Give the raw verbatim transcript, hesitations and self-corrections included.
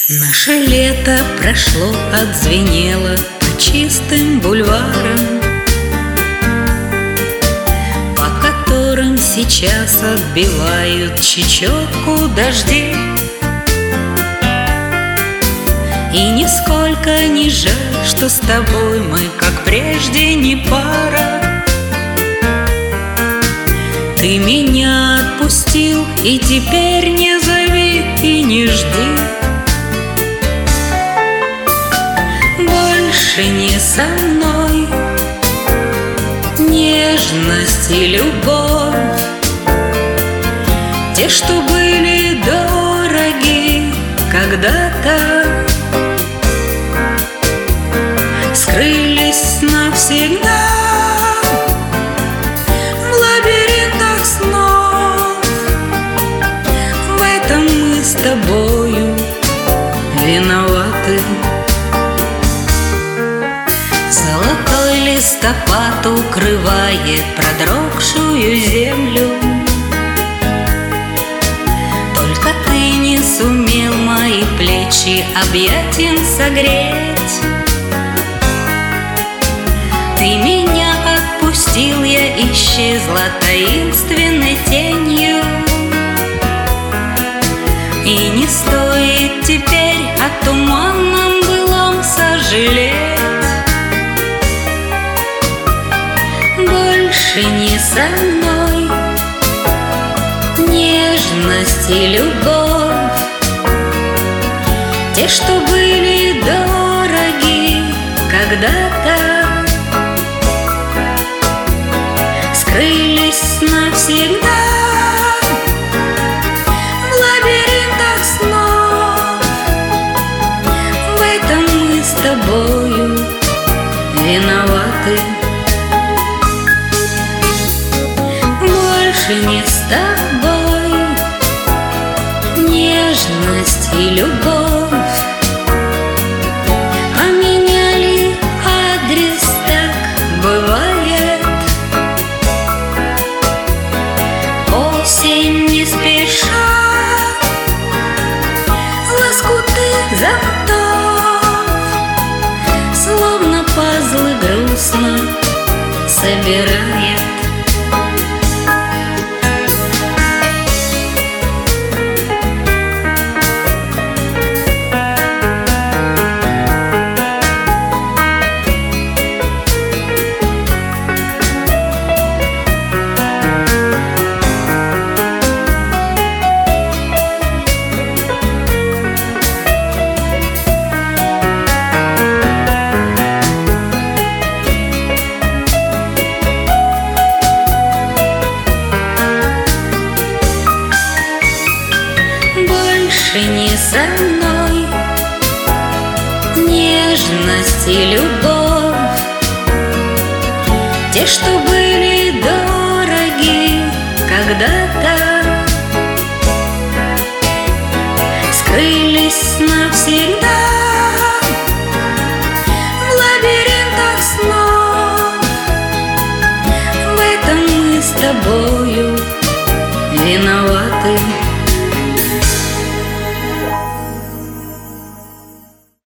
Наше лето прошло, отзвенело по чистым бульварам, по которым сейчас отбивают чечетку дожди. И нисколько не жаль, что с тобой мы, как прежде, не пара. Ты меня отпустил, и теперь не зови и не жди. Больше не со мной нежность и любовь, те, что были дороги когда-то, скрылись навсегда в лабиринтах снов. В этом мы с тобою виноваты. Золотой листопад укрывает продрогшую землю. Только ты не сумел мои плечи объятием согреть. Ты меня отпустил, я исчезла таинственной тенью. И не стоит теперь о туманном былом сожалеть. Больше не со мной нежность и любовь, те, что были дороги когда-то, скрылись навсегда в лабиринтах снов. В этом мы с тобою виноваты. Больше не с тобой нежность и любовь, поменяли адрес, так бывает. Осень не спеша лоскуты зонтов, словно пазлы грустно собирает. Больше не со мной нежность и любовь, те, что были дороги когда-то,